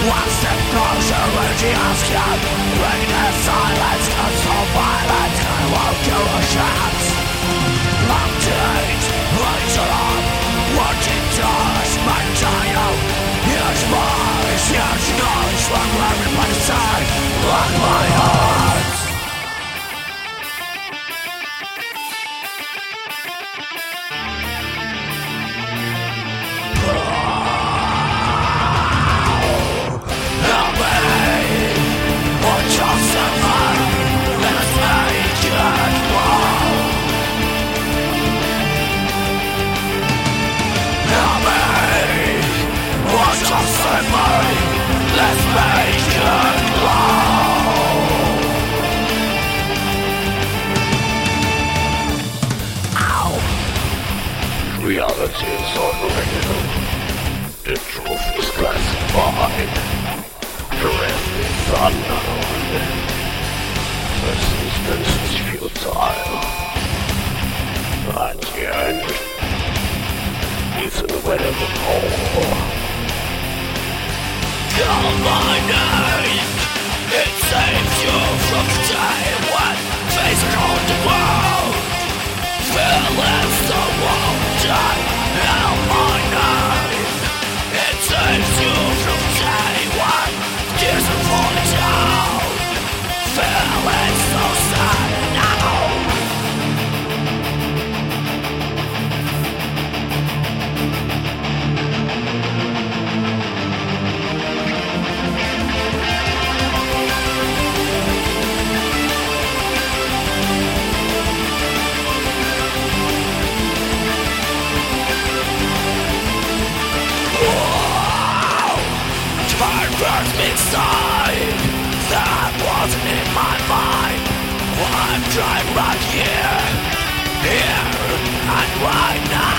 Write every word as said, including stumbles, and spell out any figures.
One step closer when she asks you. Break the silence, not so violent. I won't give a chance. I'm dead, lights are on. Watching doors, my child. Here's voice, here's noise from everybody's side. Lock my heart. Let's make it loud. Ow. Reality is unreal. The truth is classified. The rest is unknown. Persistence is futile. And the end is inevitable. Call my name. It saves you from the day when faces on the ground. Feeling so wounded. Call my name. It saves you from the day when tears are falling down. Feeling so sad now. Burns me inside. That wasn't in my mind. I'm trying right here, here and right now.